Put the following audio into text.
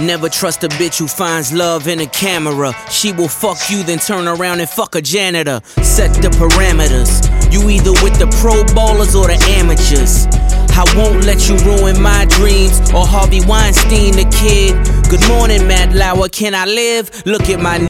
Never trust a bitch who finds love in a camera. She will fuck you, then turn around and fuck a janitor. Set the parameters. You either with the pro ballers or the amateurs. I won't let you ruin my dreams, or Harvey Weinstein the kid. Good morning, Matt Lauer, can I live? Look at my